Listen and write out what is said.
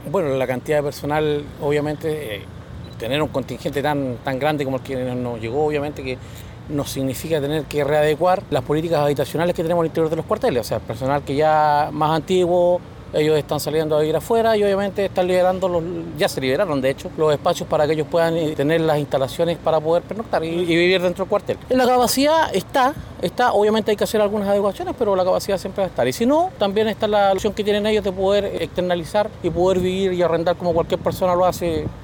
Bueno, la cantidad de personal, obviamente, tener un contingente tan grande como el que nos llegó, obviamente que nos significa tener que readecuar las políticas habitacionales que tenemos al interior de los cuarteles. O sea, el personal que ya más antiguo, ellos están saliendo a vivir afuera y obviamente están liberando, ya se liberaron de hecho, los espacios para que ellos puedan tener las instalaciones para poder pernoctar y vivir dentro del cuartel. La capacidad está, obviamente hay que hacer algunas adecuaciones, pero la capacidad siempre va a estar. Y si no, también está la opción que tienen ellos de poder externalizar y poder vivir y arrendar como cualquier persona lo hace